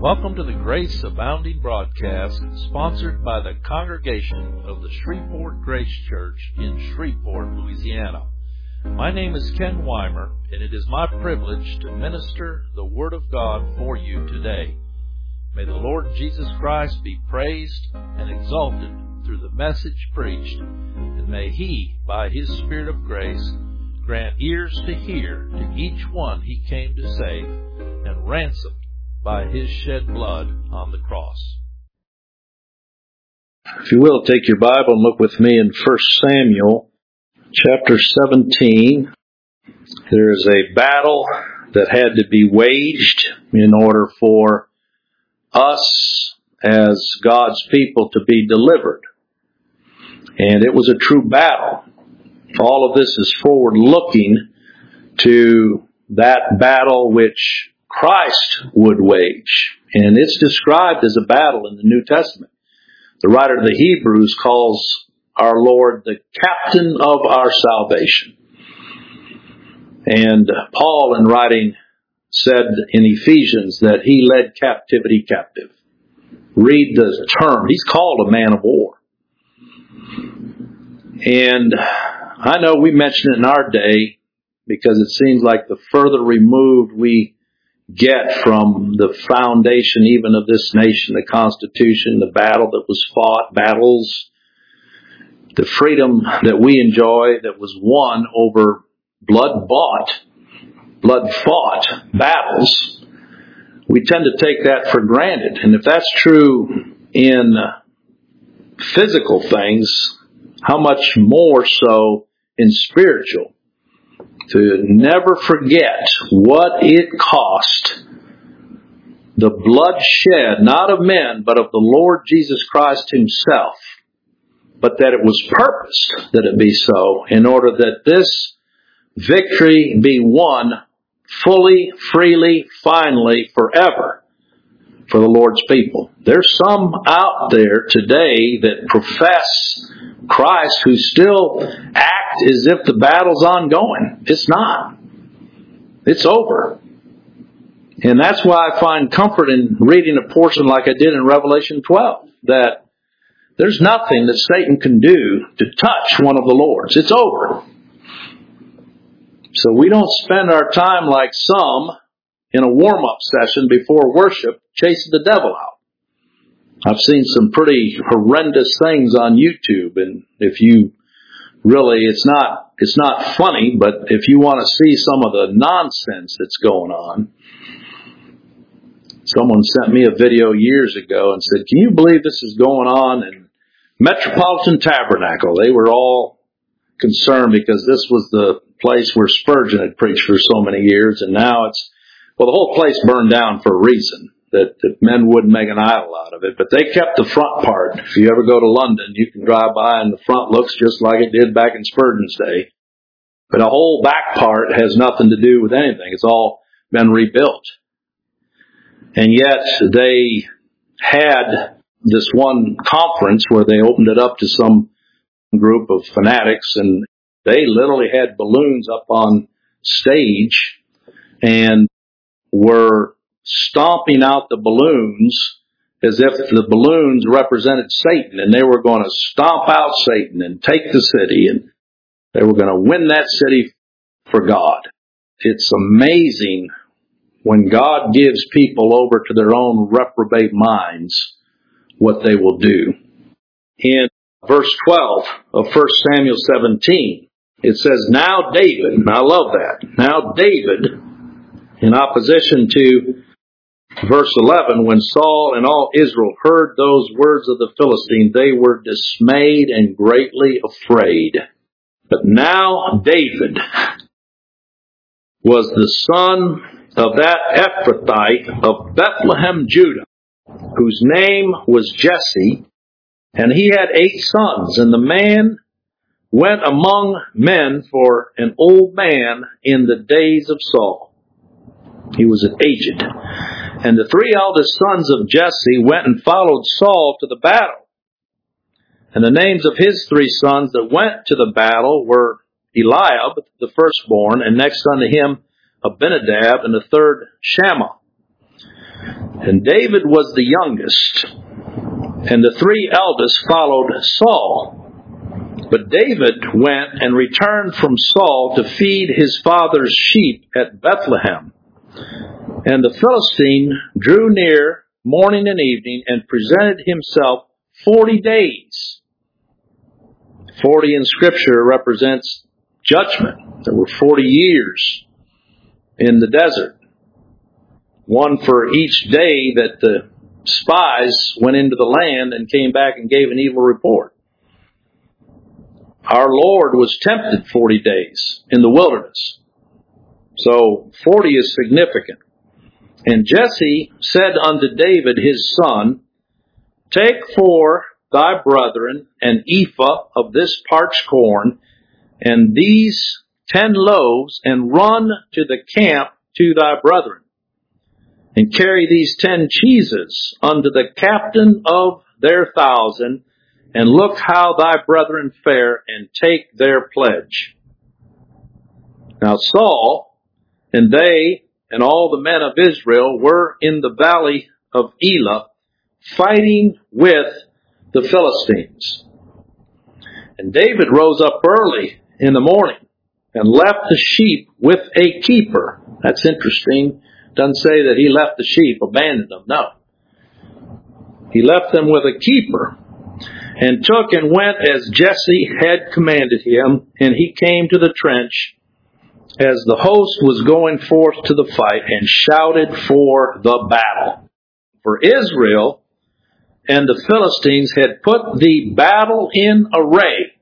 Welcome to the Grace Abounding broadcast, sponsored by the congregation of the Shreveport Grace Church in Shreveport, Louisiana. My name is Ken Weimer, and it is my privilege to minister the Word of God for you today. May the Lord Jesus Christ be praised and exalted through the message preached, and may He, by His Spirit of grace, grant ears to hear to each one He came to save, and ransom by His shed blood on the cross. If you will, take your Bible and look with me in 1 Samuel chapter 17. There is a battle that had to be waged in order for us as God's people to be delivered. And it was a true battle. All of this is forward-looking to that battle which Christ would wage. And it's described as a battle in the New Testament. The writer of the Hebrews calls our Lord the captain of our salvation. And Paul, in writing, said in Ephesians that he led captivity captive. Read the term. He's called a man of war. And I know we mention it in our day because it seems like the further removed we get from the foundation even of this nation, the Constitution, the battle that was fought, battles, the freedom that we enjoy that was won over blood-bought, blood-fought battles, we tend to take that for granted. And if that's true in physical things, how much more so in spiritual? To never forget what it cost, the blood shed, not of men, but of the Lord Jesus Christ Himself, but that it was purposed that it be so in order that this victory be won fully, freely, finally, forever for the Lord's people. There's some out there today that profess Christ who still act as if the battle's ongoing. It's not. It's over. And that's why I find comfort in reading a portion like I did in Revelation 12, that there's nothing that Satan can do to touch one of the Lord's. It's over. So we don't spend our time like some in a warm-up session before worship chasing the devil out. I've seen some pretty horrendous things on YouTube, and if you really, it's not funny, but if you want to see some of the nonsense that's going on, someone sent me a video years ago and said, "Can you believe this is going on in Metropolitan Tabernacle?" They were all concerned because this was the place where Spurgeon had preached for so many years, and now the whole place burned down for a reason, that men wouldn't make an idol out of it. But they kept the front part. If you ever go to London, you can drive by and the front looks just like it did back in Spurgeon's day. But the whole back part has nothing to do with anything. It's all been rebuilt. And yet they had this one conference where they opened it up to some group of fanatics, and they literally had balloons up on stage and were stomping out the balloons as if the balloons represented Satan, and they were going to stomp out Satan and take the city, and they were going to win that city for God. It's amazing when God gives people over to their own reprobate minds what they will do. In verse 12 of 1 Samuel 17, it says, "Now David," and I love that, "Now David," in opposition to verse 11, "when Saul and all Israel heard those words of the Philistine, they were dismayed and greatly afraid. But now David was the son of that Ephrathite of Bethlehem, Judah, whose name was Jesse, and he had 8 sons, and the man went among men for an old man in the days of Saul." He was an aged. "And the 3 eldest sons of Jesse went and followed Saul to the battle. And the names of his 3 sons that went to the battle were Eliab, the firstborn, and next unto him Abinadab, and the third Shammah. And David was the youngest, and the 3 eldest followed Saul. But David went and returned from Saul to feed his father's sheep at Bethlehem. And the Philistine drew near morning and evening and presented himself 40 days. 40 in Scripture represents judgment. There were 40 years in the desert. One for each day that the spies went into the land and came back and gave an evil report. Our Lord was tempted 40 days in the wilderness. So 40 is significant. And Jesse said unto David his son, Take for thy brethren an ephah of this parched corn, and these 10 loaves, and run to the camp to thy brethren. And carry these 10 cheeses unto the captain of their 1,000, and look how thy brethren fare, and take their pledge. Now Saul and they and all the men of Israel were in the valley of Elah, fighting with the Philistines. And David rose up early in the morning and left the sheep with a keeper. That's interesting. Doesn't say that he left the sheep, abandoned them. No. He left them with a keeper, and took and went as Jesse had commanded him, and he came to the trench as the host was going forth to the fight, and shouted for the battle. For Israel and the Philistines had put the battle in array,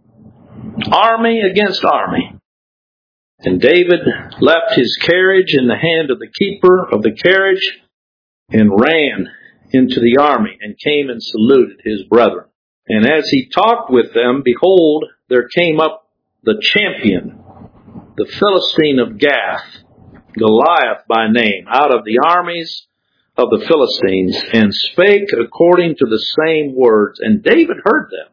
army against army. And David left his carriage in the hand of the keeper of the carriage, and ran into the army, and came and saluted his brethren. And as he talked with them, behold, there came up the champion, the Philistine of Gath, Goliath by name, out of the armies of the Philistines, and spake according to the same words. And David heard them.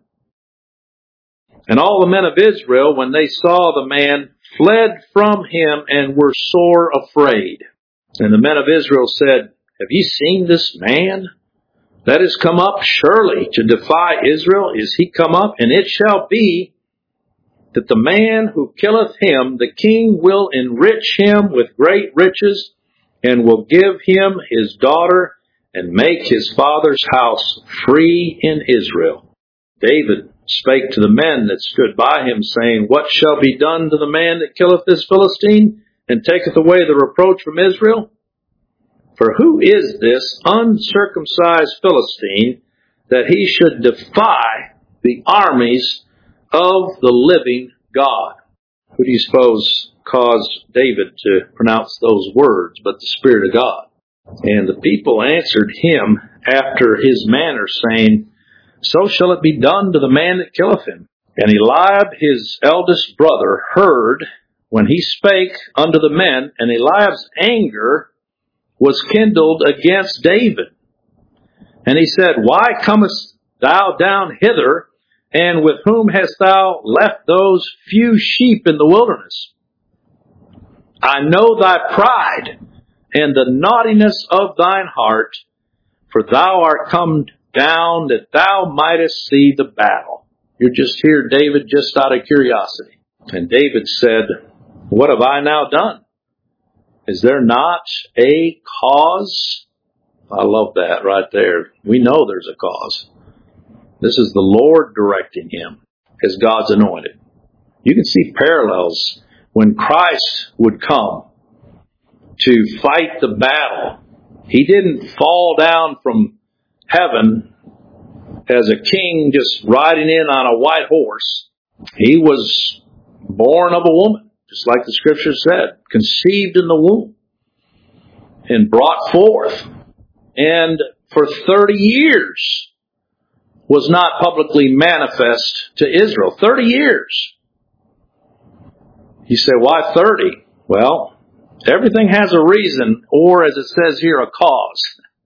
And all the men of Israel, when they saw the man, fled from him, and were sore afraid. And the men of Israel said, Have ye seen this man that is come up surely to defy Israel? Is he come up? And it shall be that the man who killeth him, the king will enrich him with great riches, and will give him his daughter, and make his father's house free in Israel. David spake to the men that stood by him, saying, What shall be done to the man that killeth this Philistine, and taketh away the reproach from Israel? For who is this uncircumcised Philistine, that he should defy the armies of the living God? Who do you suppose caused David to pronounce those words but the Spirit of God? And the people answered him after his manner, saying, So shall it be done to the man that killeth him. And Eliab his eldest brother heard when he spake unto the men, and Eliab's anger was kindled against David. And he said, Why comest thou down hither, and with whom hast thou left those few sheep in the wilderness? I know thy pride, and the naughtiness of thine heart, for thou art come down that thou mightest see the battle. You're just here, David, just out of curiosity. And David said, What have I now done? Is there not a cause? I love that right there. We know there's a cause. This is the Lord directing him as God's anointed. You can see parallels when Christ would come to fight the battle. He didn't fall down from heaven as a king just riding in on a white horse. He was born of a woman, just like the Scripture said, conceived in the womb and brought forth. And for 30 years was not publicly manifest to Israel. 30 years. You say, why 30? Well, everything has a reason, or as it says here, a cause.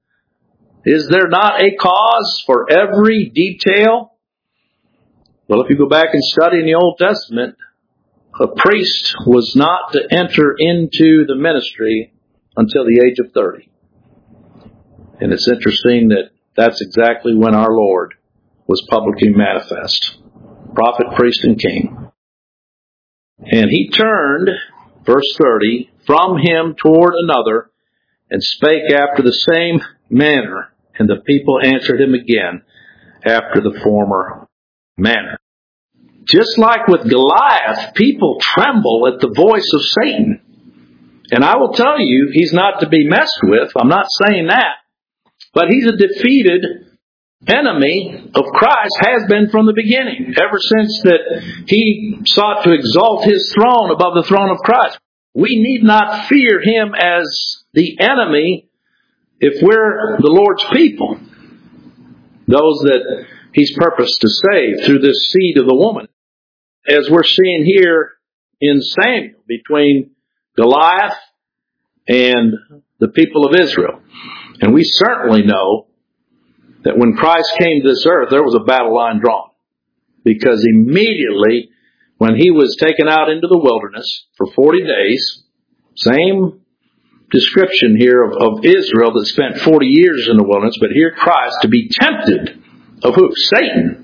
Is there not a cause for every detail? Well, if you go back and study in the Old Testament, a priest was not to enter into the ministry until the age of 30. And it's interesting that that's exactly when our Lord was publicly manifest. Prophet, priest, and king. And he turned, verse 30, from him toward another, and spake after the same manner. And the people answered him again after the former manner. Just like with Goliath, people tremble at the voice of Satan. And I will tell you, he's not to be messed with. I'm not saying that. But he's a defeated enemy of Christ, has been from the beginning, ever since that he sought to exalt his throne above the throne of Christ. We need not fear him as the enemy if we're the Lord's people, those that he's purposed to save through this seed of the woman. As we're seeing here in Samuel, between Goliath and the people of Israel. And we certainly know that when Christ came to this earth, there was a battle line drawn. Because immediately, when he was taken out into the wilderness for 40 days, same description here of Israel that spent 40 years in the wilderness, but here Christ to be tempted of who? Satan.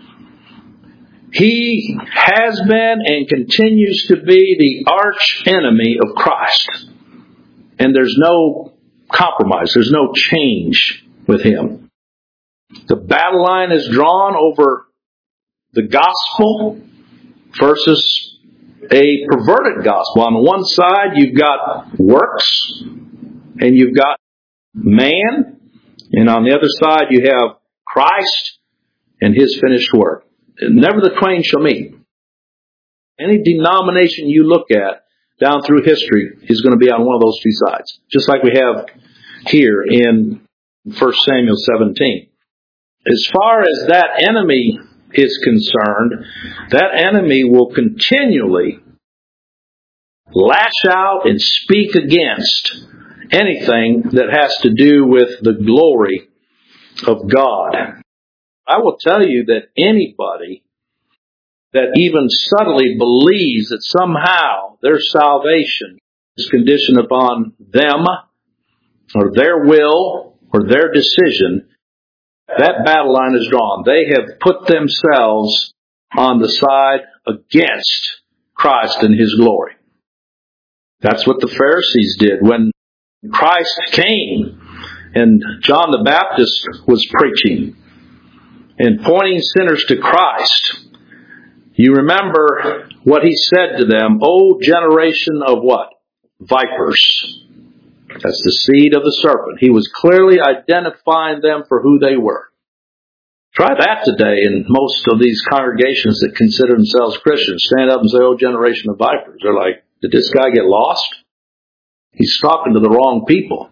He has been and continues to be the arch enemy of Christ. And there's no compromise. There's no change with him. The battle line is drawn over the gospel versus a perverted gospel. On the one side, you've got works and you've got man. And on the other side, you have Christ and his finished work. Never the twain shall meet. Any denomination you look at down through history is going to be on one of those two sides. Just like we have here in 1 Samuel 17. As far as that enemy is concerned, that enemy will continually lash out and speak against anything that has to do with the glory of God. I will tell you that anybody that even subtly believes that somehow their salvation is conditioned upon them or their will or their decision, that battle line is drawn. They have put themselves on the side against Christ and his glory. That's what the Pharisees did when Christ came and John the Baptist was preaching and pointing sinners to Christ. You remember what he said to them, O generation of what? Vipers. That's the seed of the serpent. He was clearly identifying them for who they were. Try that today in most of these congregations that consider themselves Christians. Stand up and say, oh, generation of vipers. They're like, did this guy get lost? He's talking to the wrong people.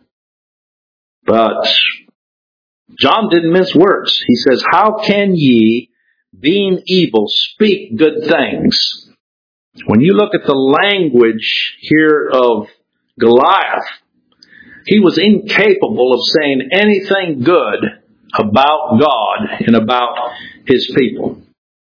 But John didn't mince words. He says, how can ye, being evil, speak good things? When you look at the language here of Goliath, he was incapable of saying anything good about God and about his people.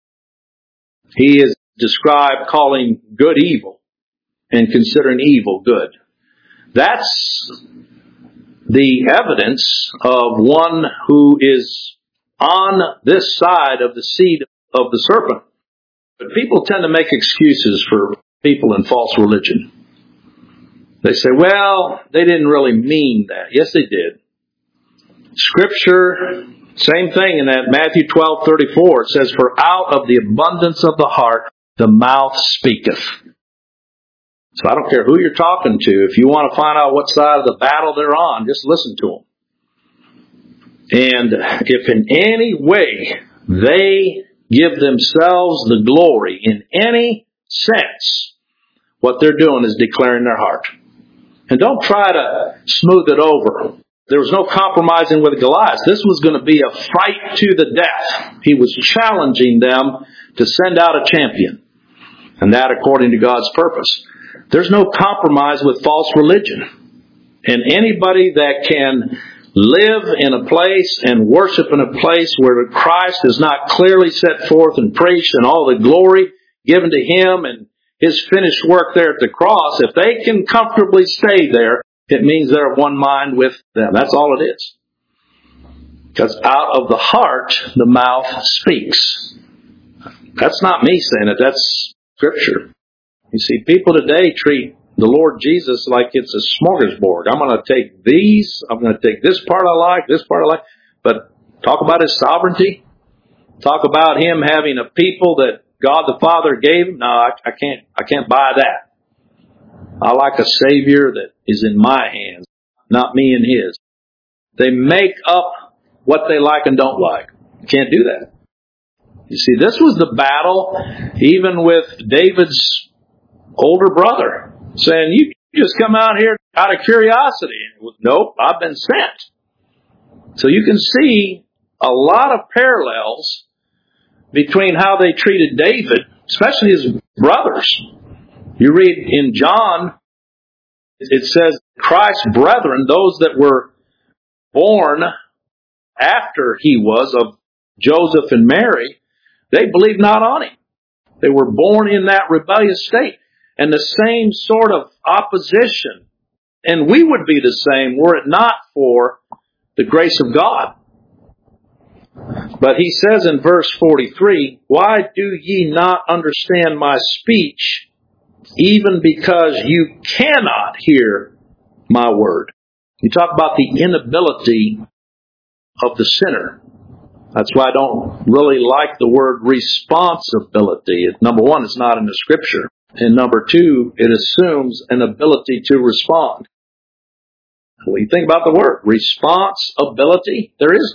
He is described calling good evil and considering evil good. That's the evidence of one who is on this side of the seed of the serpent. But people tend to make excuses for people in false religion. They say, well, they didn't really mean that. Yes, they did. Scripture, same thing in that Matthew 12:34. It says, for out of the abundance of the heart, the mouth speaketh. So I don't care who you're talking to. If you want to find out what side of the battle they're on, just listen to them. And if in any way they give themselves the glory in any sense, what they're doing is declaring their heart. And don't try to smooth it over. There was no compromising with Goliath. This was going to be a fight to the death. He was challenging them to send out a champion. And that according to God's purpose. There's no compromise with false religion. And anybody that can live in a place and worship in a place where Christ is not clearly set forth and preached and all the glory given to him and his finished work there at the cross, if they can comfortably stay there, it means they're of one mind with them. That's all it is. Because out of the heart, the mouth speaks. That's not me saying it. That's Scripture. You see, people today treat the Lord Jesus like it's a smorgasbord. I'm going to take these. I'm going to take this part I like, this part I like. But talk about His sovereignty. Talk about Him having a people that God the Father gave Him. No, I can't buy that. I like a Savior that is in my hands, not me and His. They make up what they like and don't like. You can't do that. You see, this was the battle even with David's older brother, saying, you just come out here out of curiosity. Nope, I've been sent. So you can see a lot of parallels between how they treated David, especially his brothers. You read in John, it says, Christ's brethren, those that were born after he was, of Joseph and Mary, they believed not on him. They were born in that rebellious state. And the same sort of opposition. And we would be the same were it not for the grace of God. But he says in verse 43, why do ye not understand my speech, even because you cannot hear my word? You talk about the inability of the sinner. That's why I don't really like the word responsibility. Number one, it's not in the Scripture. And number two, it assumes an ability to respond. When you think about the word responsibility, there is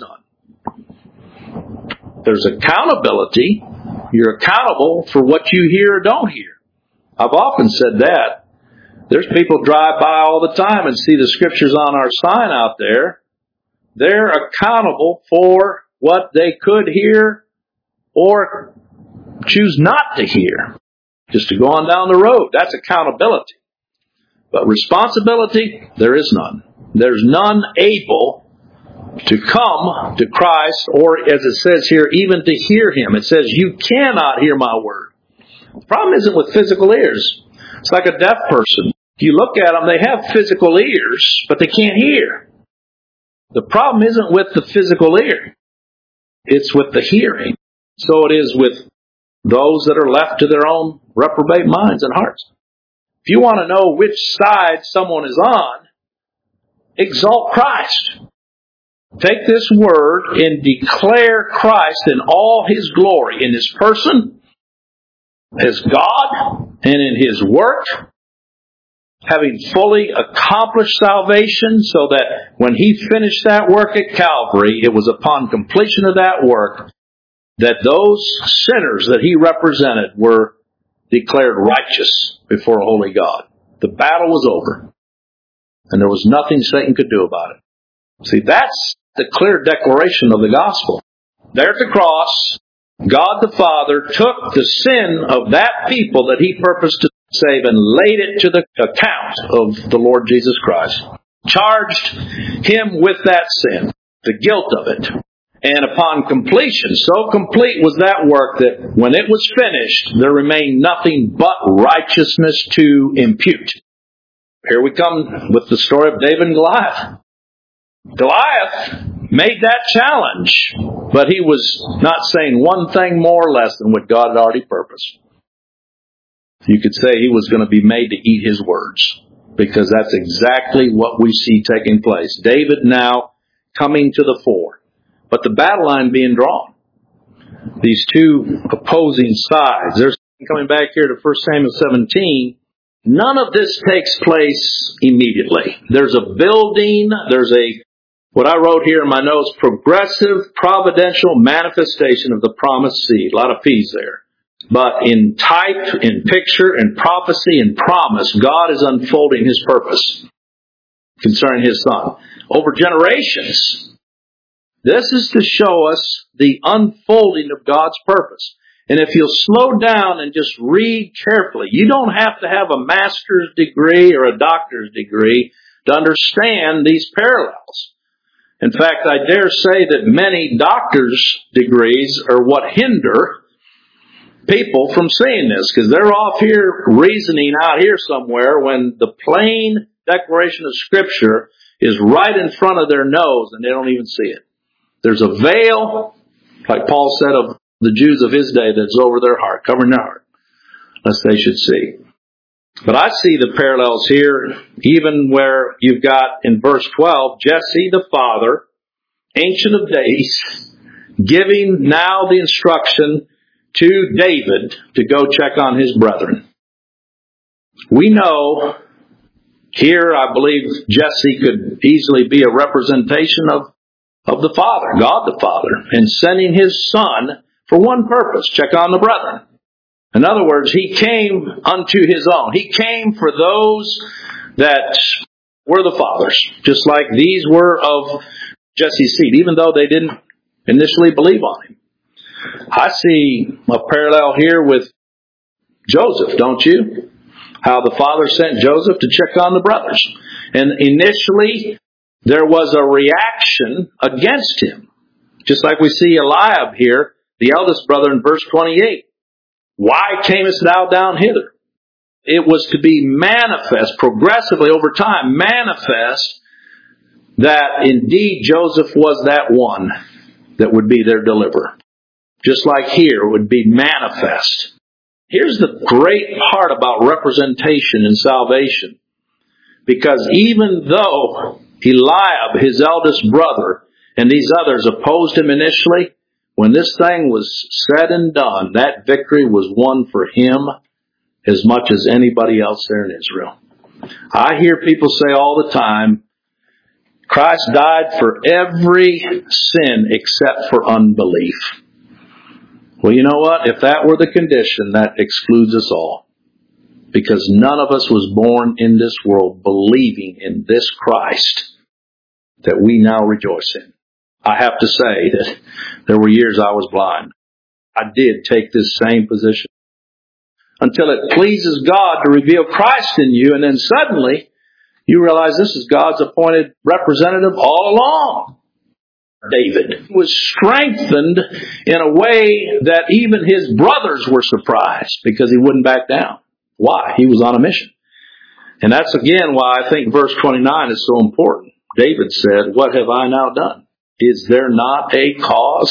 none. There's accountability. You're accountable for what you hear or don't hear. I've often said that. There's people drive by all the time and see the Scriptures on our sign out there. They're accountable for what they could hear or choose not to hear. Just to go on down the road. That's accountability. But responsibility, there is none. There's none able to come to Christ, or as it says here, even to hear Him. It says, you cannot hear my word. The problem isn't with physical ears. It's like a deaf person. If you look at them, they have physical ears, but they can't hear. The problem isn't with the physical ear. It's with the hearing. So it is with those that are left to their own reprobate minds and hearts. If you want to know which side someone is on, exalt Christ. Take this word and declare Christ in all His glory, in His person, as God, and in His work, having fully accomplished salvation, so that when He finished that work at Calvary, it was upon completion of that work that those sinners that He represented were declared righteous before a holy God. The battle was over. And there was nothing Satan could do about it. See, that's the clear declaration of the gospel. There at the cross, God the Father took the sin of that people that He purposed to save and laid it to the account of the Lord Jesus Christ. Charged Him with that sin, the guilt of it. And upon completion, so complete was that work that when it was finished, there remained nothing but righteousness to impute. Here we come with the story of David and Goliath. Goliath made that challenge, but he was not saying one thing more or less than what God had already purposed. You could say he was going to be made to eat his words, because that's exactly what we see taking place. David now coming to the fore. But the battle line being drawn. These two opposing sides. There's coming back here to 1 Samuel 17. None of this takes place immediately. There's a building. There's what I wrote here in my notes, progressive providential manifestation of the promised seed. A lot of P's there. But in type, in picture, in prophecy, in promise, God is unfolding His purpose concerning His Son. Over generations. This is to show us the unfolding of God's purpose. And if you'll slow down and just read carefully, you don't have to have a master's degree or a doctor's degree to understand these parallels. In fact, I dare say that many doctor's degrees are what hinder people from seeing this, because they're off here reasoning out here somewhere when the plain declaration of Scripture is right in front of their nose and they don't even see it. There's a veil, like Paul said of the Jews of his day, that's over their heart, covering their heart, lest they should see. But I see the parallels here, even where you've got in verse 12, Jesse the father, Ancient of Days, giving now the instruction to David to go check on his brethren. We know here, I believe Jesse could easily be a representation of the Father, God the Father, and sending his son for one purpose, check on the brethren. In other words, he came unto his own. He came for those that were the fathers, just like these were of Jesse's seed, even though they didn't initially believe on him. I see a parallel here with Joseph, don't you? How the father sent Joseph to check on the brothers. And initially, there was a reaction against him. Just like we see Eliab here, the eldest brother in verse 28. Why camest thou down hither? It was to be manifest, progressively over time, manifest that indeed Joseph was that one that would be their deliverer. Just like here, it would be manifest. Here's the great part about representation in salvation. Because even though Eliab, his eldest brother, and these others opposed him initially, when this thing was said and done, that victory was won for him as much as anybody else there in Israel. I hear people say all the time, Christ died for every sin except for unbelief. Well, you know what? If that were the condition, that excludes us all. Because none of us was born in this world believing in this Christ that we now rejoice in. I have to say that there were years I was blind. I did take this same position. Until it pleases God to reveal Christ in you, and then suddenly you realize this is God's appointed representative all along. David was strengthened in a way that even his brothers were surprised because he wouldn't back down. Why? He was on a mission. And that's again why I think verse 29 is so important. David said, what have I now done? Is there not a cause?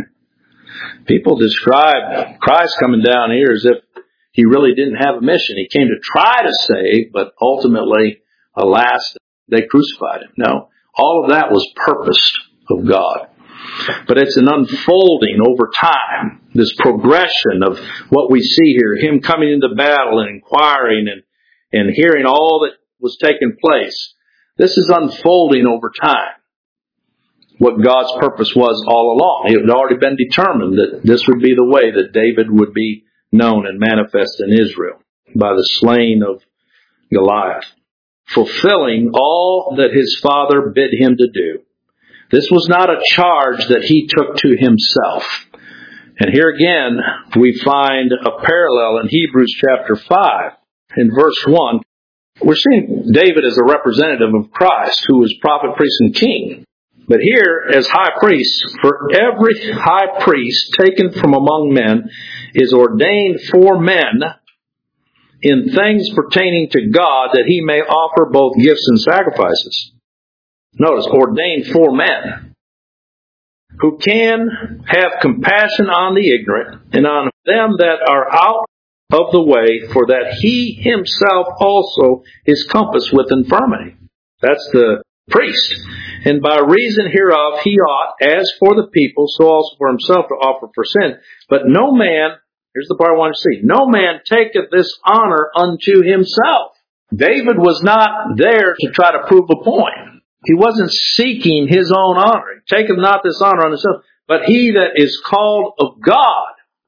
People describe Christ coming down here as if he really didn't have a mission. He came to try to save, but ultimately, alas, they crucified him. No, all of that was purposed of God. But it's an unfolding over time, this progression of what we see here, him coming into battle and inquiring and hearing all that was taking place. This is unfolding over time. What God's purpose was all along. It had already been determined that this would be the way that David would be known and manifest in Israel by the slaying of Goliath, fulfilling all that his father bid him to do. This was not a charge that he took to himself. And here again, we find a parallel in Hebrews chapter 5. In verse 1, we're seeing David as a representative of Christ, who was prophet, priest, and king. But here, as high priest, for every high priest taken from among men is ordained for men in things pertaining to God, that he may offer both gifts and sacrifices. Notice, ordained for men, who can have compassion on the ignorant and on them that are out of the way, for that he himself also is compassed with infirmity. That's the priest. And by reason hereof he ought, as for the people, so also for himself, to offer for sin. But no man, here's the part I want to see, no man taketh this honor unto himself. David was not there to try to prove a point. He wasn't seeking his own honor. Taketh not this honor on himself, but he that is called of God,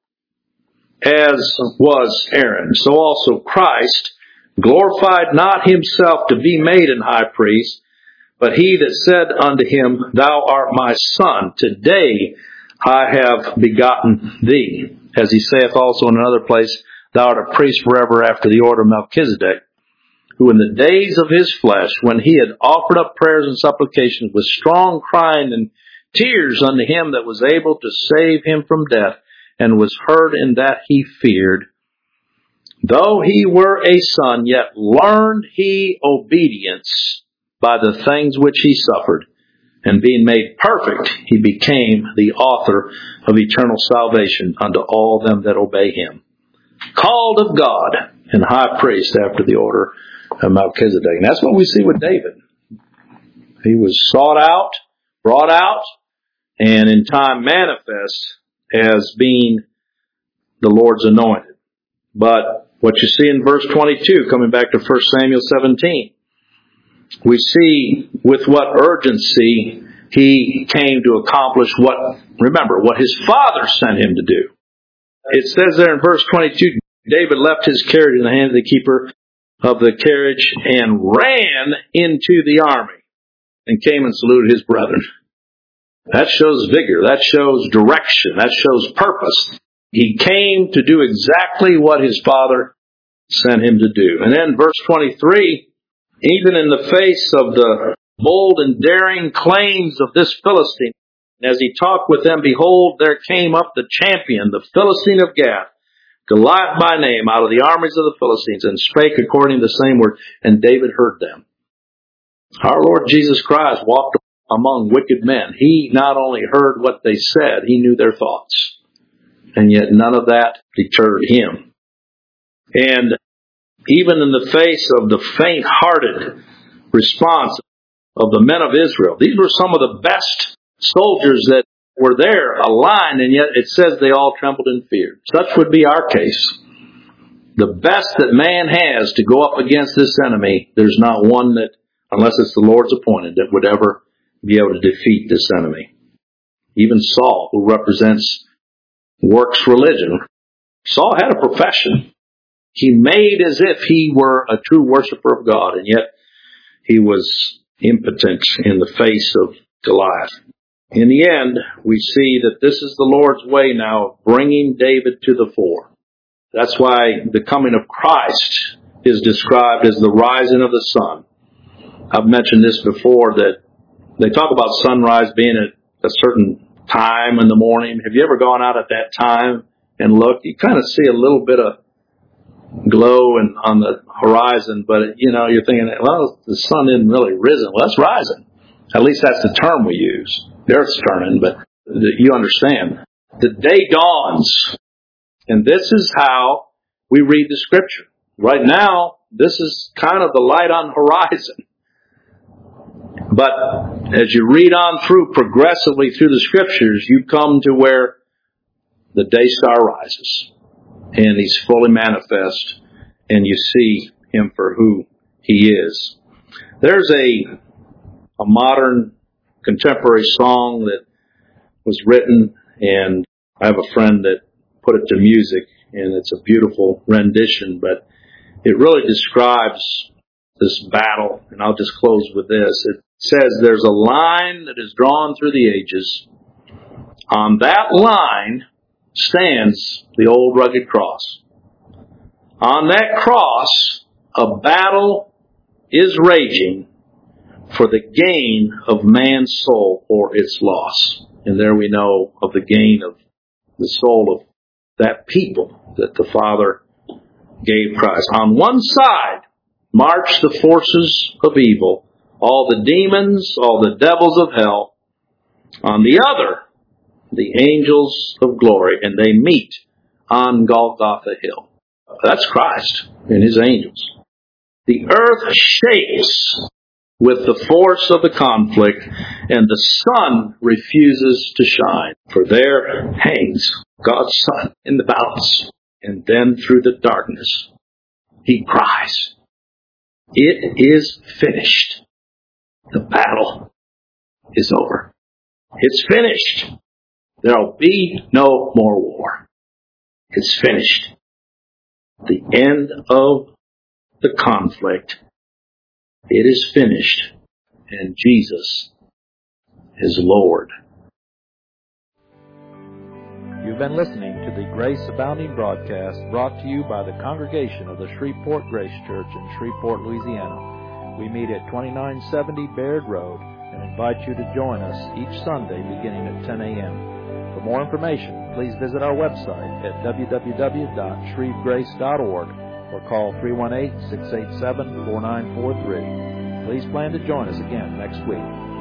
as was Aaron, so also Christ, glorified not himself to be made an high priest, but he that said unto him, Thou art my son, today I have begotten thee. As he saith also in another place, Thou art a priest forever after the order of Melchizedek, who in the days of his flesh, when he had offered up prayers and supplications with strong crying and tears unto him that was able to save him from death, and was heard in that he feared, though he were a son, yet learned he obedience by the things which he suffered. and being made perfect, he became the author of eternal salvation unto all them that obey him. Called of God and high priest after the order of Melchizedek. And that's what we see with David. He was sought out, brought out, and in time manifest as being the Lord's anointed. But what you see in verse 22, coming back to 1 Samuel 17, we see with what urgency he came to accomplish what his father sent him to do. It says there in verse 22, David left his carriage in the hand of the keeper of the carriage and ran into the army and came and saluted his brethren. That shows vigor. That shows direction. That shows purpose. He came to do exactly what his father sent him to do. And then verse 23, even in the face of the bold and daring claims of this Philistine, as he talked with them, behold, there came up the champion, the Philistine of Gath, Goliath by name, out of the armies of the Philistines, and spake according to the same word, and David heard them. Our Lord Jesus Christ walked among wicked men. He not only heard what they said, he knew their thoughts. And yet none of that deterred him. And even in the face of the faint-hearted response of the men of Israel, these were some of the best soldiers that were there aligned, and yet it says they all trembled in fear. Such would be our case. The best that man has to go up against this enemy, there's not one that, unless it's the Lord's appointed, that would ever be able to defeat this enemy. Even Saul, who represents works religion, Saul had a profession. He made as if he were a true worshiper of God, and yet he was impotent in the face of Goliath. In the end, we see that this is the Lord's way now of bringing David to the fore. That's why the coming of Christ is described as the rising of the sun. I've mentioned this before, that they talk about sunrise being at a certain time in the morning. Have you ever gone out at that time and looked? You kind of see a little bit of glow on the horizon, but you're thinking, well, the sun isn't really risen. Well, it's rising. At least that's the term we use. The earth's turning, but you understand. The day dawns, and this is how we read the Scripture. Right now, this is kind of the light on the horizon. But as you read on through progressively through the Scriptures, you come to where the day star rises, and he's fully manifest, and you see him for who he is. There's a modern contemporary song that was written, and I have a friend that put it to music, and it's a beautiful rendition, but it really describes this battle, and I'll just close with this. It says, there's a line that is drawn through the ages. On that line stands the old rugged cross. On that cross, a battle is raging for the gain of man's soul or its loss. And there we know of the gain of the soul of that people that the Father gave Christ. On one side march the forces of evil, all the demons, all the devils of hell. On the other, the angels of glory, and they meet on Golgotha Hill. That's Christ and his angels. The earth shakes with the force of the conflict, and the sun refuses to shine. For there hangs God's Son in the balance. And then through the darkness, he cries, it is finished. The battle is over. It's finished. There'll be no more war. It's finished. The end of the conflict. It is finished, and Jesus is Lord. You've been listening to the Grace Abounding broadcast brought to you by the congregation of the Shreveport Grace Church in Shreveport, Louisiana. We meet at 2970 Baird Road and invite you to join us each Sunday beginning at 10 a.m. For more information, please visit our website at www.shrevegrace.org or call 318-687-4943. Please plan to join us again next week.